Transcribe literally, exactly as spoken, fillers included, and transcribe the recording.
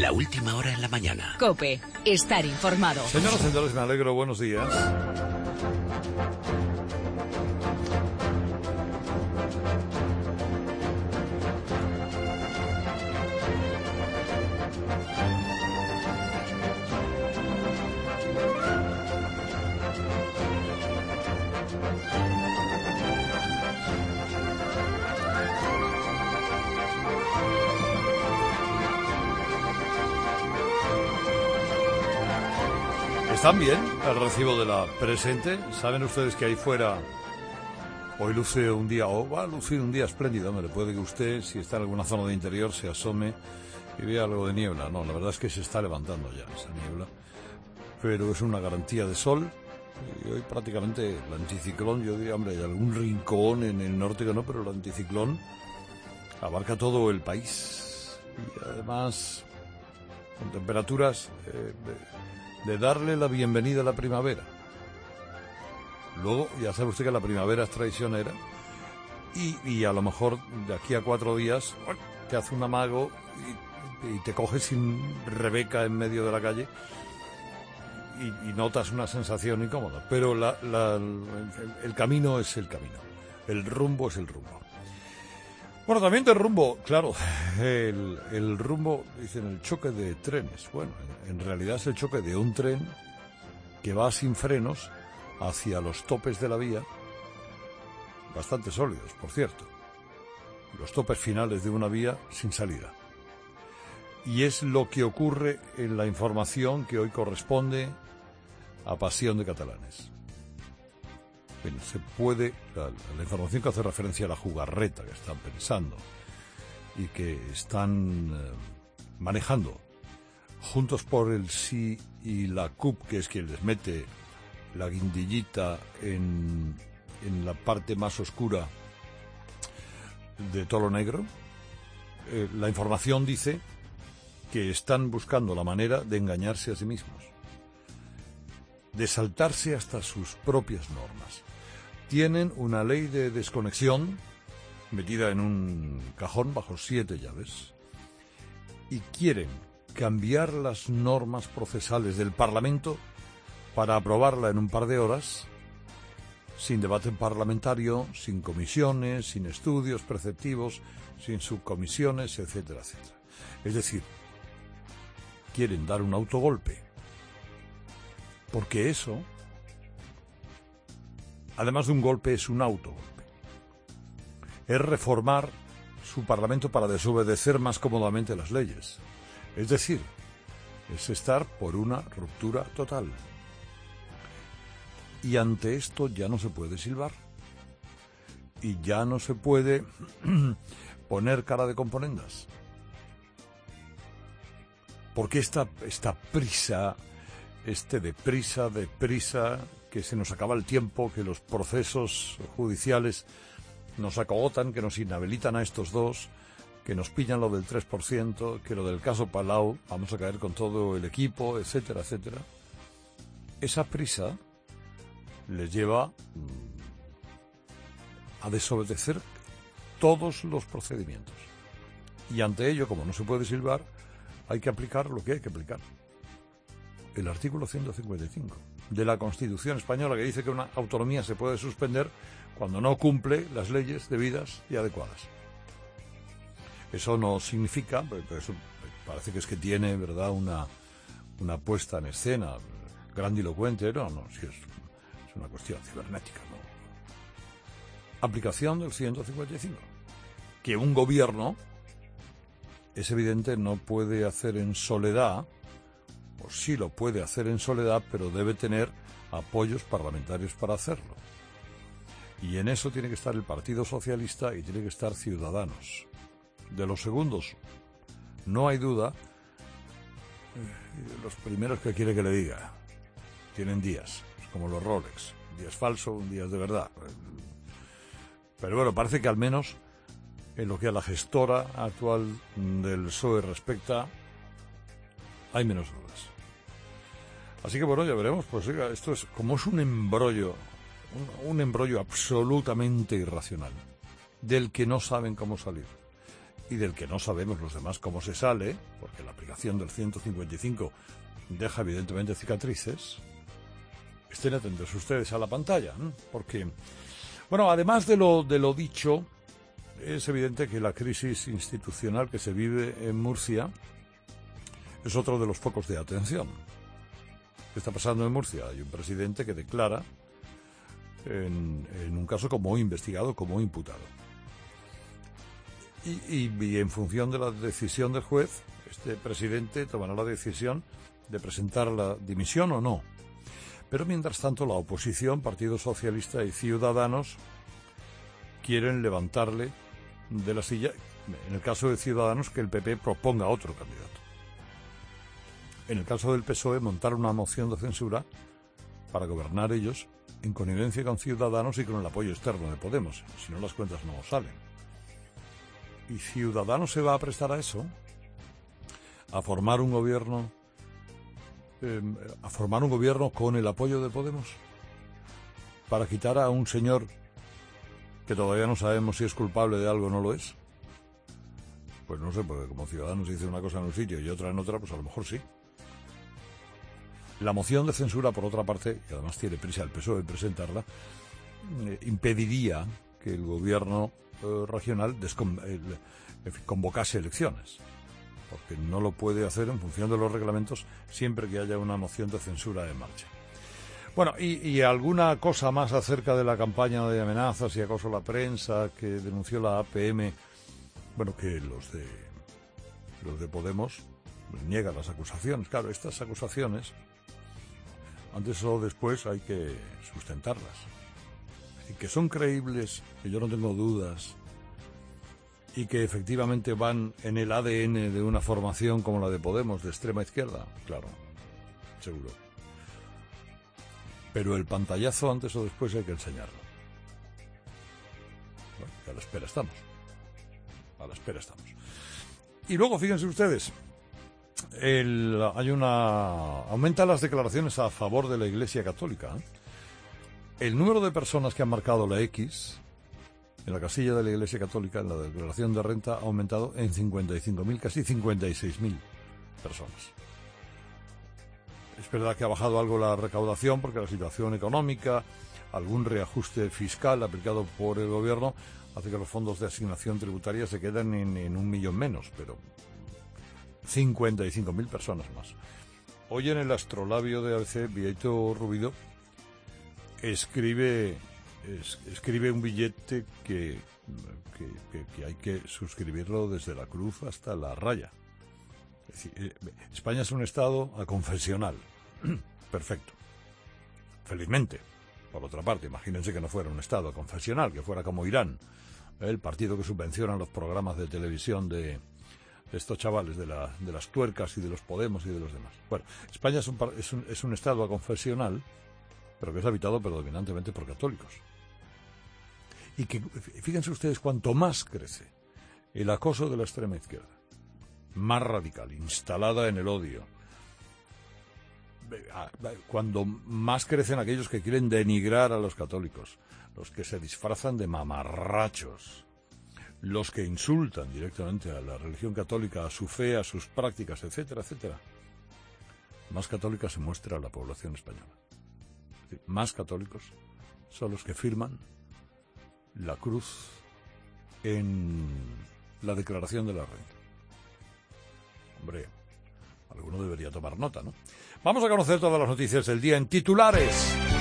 La última hora en la mañana. COPE. Estar informado. Señoras y señores, me alegro. Buenos días. ¿Están bien al recibo de la presente? ¿Saben ustedes que ahí fuera hoy luce un día, o va a lucir un día espléndido? Me le puede que usted, si está en alguna zona de interior, se asome y vea algo de niebla. No, la verdad es que se está levantando ya esa niebla, pero es una garantía de sol. Y hoy prácticamente el anticiclón, yo diría, hombre, hay algún rincón en el norte que no, pero el anticiclón abarca todo el país. Y además, con temperaturas eh, de, de darle la bienvenida a la primavera. Luego, ya sabe usted que la primavera es traicionera y, y a lo mejor de aquí a cuatro días te hace un amago y, y te coges sin Rebeca en medio de la calle y, y notas una sensación incómoda. Pero la, la, el, el camino es el camino, el rumbo es el rumbo. Bueno, también de rumbo, claro, el, el rumbo, dicen, el choque de trenes. Bueno, en, en realidad es el choque de un tren que va sin frenos hacia los topes de la vía, bastante sólidos, por cierto, los topes finales de una vía sin salida. Y es lo que ocurre en la información que hoy corresponde a Pasión de Catalanes. Bueno, se puede, la, la información que hace referencia a la jugarreta que están pensando y que están eh, manejando Juntos por el Sí y la C U P, que es quien les mete la guindillita en, en la parte más oscura de Toro Negro. Eh, la información dice que están buscando la manera de engañarse a sí mismos, de saltarse hasta sus propias normas. Tienen una ley de desconexión metida en un cajón bajo siete llaves y quieren cambiar las normas procesales del Parlamento para aprobarla en un par de horas, sin debate parlamentario, sin comisiones, sin estudios preceptivos, sin subcomisiones, etcétera, etcétera. Es decir, quieren dar un autogolpe, porque eso, además de un golpe, es un autogolpe. Es reformar su Parlamento para desobedecer más cómodamente las leyes. Es decir, es estar por una ruptura total. Y ante esto ya no se puede silbar. Y ya no se puede poner cara de componendas. Porque esta, esta prisa, este deprisa, deprisa, que se nos acaba el tiempo, que los procesos judiciales nos acogotan, que nos inhabilitan a estos dos, que nos pillan lo del tres por ciento, que lo del caso Palau, vamos a caer con todo el equipo, etcétera, etcétera. Esa prisa les lleva a desobedecer todos los procedimientos. Y ante ello, como no se puede silbar, hay que aplicar lo que hay que aplicar. El artículo ciento cincuenta y cinco de la Constitución española, que dice que una autonomía se puede suspender cuando no cumple las leyes debidas y adecuadas. Eso no significa, pero eso parece que es que tiene, ¿verdad?, una, una puesta en escena grandilocuente. No, no, si es, es una cuestión cibernética, ¿no? Aplicación del ciento cincuenta y cinco. Que un gobierno, es evidente, no puede hacer en soledad, o sí lo puede hacer en soledad, pero debe tener apoyos parlamentarios para hacerlo. Y en eso tiene que estar el Partido Socialista y tiene que estar Ciudadanos. De los segundos, no hay duda. Los primeros que quiere que le diga, tienen días, es como los Rolex, un día es falso, un día es de verdad. Pero bueno, parece que al menos en lo que a la gestora actual del P S O E respecta, hay menos dudas. Así que bueno, ya veremos. Pues oiga, esto es como es un embrollo, un, un embrollo absolutamente irracional, del que no saben cómo salir. y del que no sabemos los demás cómo se sale, porque la aplicación del ciento cincuenta y cinco deja evidentemente cicatrices, estén atentos ustedes a la pantalla, ¿no? Porque, bueno, además de lo, de lo dicho, es evidente que la crisis institucional que se vive en Murcia es otro de los focos de atención. ¿Qué está pasando en Murcia? Hay un presidente que declara en, en un caso como investigado, como imputado. Y, y, y en función de la decisión del juez, este presidente tomará la decisión de presentar la dimisión o no. Pero mientras tanto la oposición, Partido Socialista y Ciudadanos, quieren levantarle de la silla, en el caso de Ciudadanos, que el P P proponga otro candidato. En el caso del P S O E, montar una moción de censura para gobernar ellos en connivencia con Ciudadanos y con el apoyo externo de Podemos. Si no, las cuentas no salen. ¿Y Ciudadanos se va a prestar a eso? ¿A formar un gobierno eh, a formar un gobierno con el apoyo de Podemos? ¿Para quitar a un señor que todavía no sabemos si es culpable de algo o no lo es? Pues no sé, porque como Ciudadanos dice una cosa en un sitio y otra en otra, pues a lo mejor sí. La moción de censura, por otra parte, y además tiene prisa el P S O E en presentarla, eh, impediría que el gobierno eh, regional descon- eh, convocase elecciones, porque no lo puede hacer en función de los reglamentos siempre que haya una moción de censura en marcha. Bueno, y, y alguna cosa más acerca de la campaña de amenazas y acoso a la prensa que denunció la A P M, bueno, que los de los de Podemos niegan las acusaciones. Claro, estas acusaciones, antes o después hay que sustentarlas. Y que son creíbles, que yo no tengo dudas, y que efectivamente van en el A D N de una formación como la de Podemos, de extrema izquierda, claro, seguro. Pero el pantallazo antes o después hay que enseñarlo. Bueno, a la espera estamos. A la espera estamos. Y luego, fíjense ustedes, el, hay una... aumentan las declaraciones a favor de la Iglesia Católica. El número de personas que han marcado la X en la casilla de la Iglesia Católica, en la declaración de renta, ha aumentado en cincuenta y cinco mil, casi cincuenta y seis mil personas. Es verdad que ha bajado algo la recaudación porque la situación económica, algún reajuste fiscal aplicado por el gobierno, hace que los fondos de asignación tributaria se queden en, en un millón menos, pero cincuenta y cinco mil personas más. Hoy en el astrolabio de A B C, Vieito Rubido escribe, es, escribe un billete que, que, que, que hay que suscribirlo desde la cruz hasta la raya. Es decir, eh, España es un estado aconfesional. Perfecto. Felizmente. Por otra parte, imagínense que no fuera un estado aconfesional, que fuera como Irán, el partido que subvenciona los programas de televisión de, de estos chavales, de, la, de las tuercas y de los Podemos y de los demás. Bueno, España es un, es un, es un estado aconfesional, pero que es habitado predominantemente por católicos. Y que, fíjense ustedes, cuanto más crece el acoso de la extrema izquierda, más radical, instalada en el odio, cuando más crecen aquellos que quieren denigrar a los católicos, los que se disfrazan de mamarrachos, los que insultan directamente a la religión católica, a su fe, a sus prácticas, etcétera, etcétera, más católica se muestra la población española. Es decir, más católicos son los que firman la cruz en la declaración de la renta. Hombre, alguno debería tomar nota, ¿no? Vamos a conocer todas las noticias del día en titulares.